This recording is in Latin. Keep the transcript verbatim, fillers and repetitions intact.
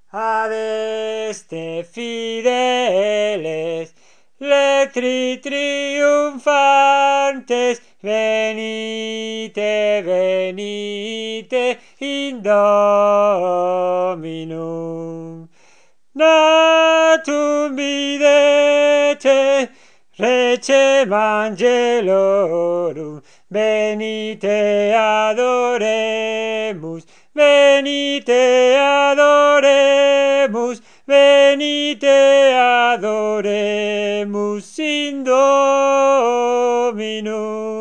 Adeste fideles, letri triumphantes, venite, venite in Dominum. Natum videte, recem angelorum, venite adoremus, venite adoremus, venite adoremus in Dominum.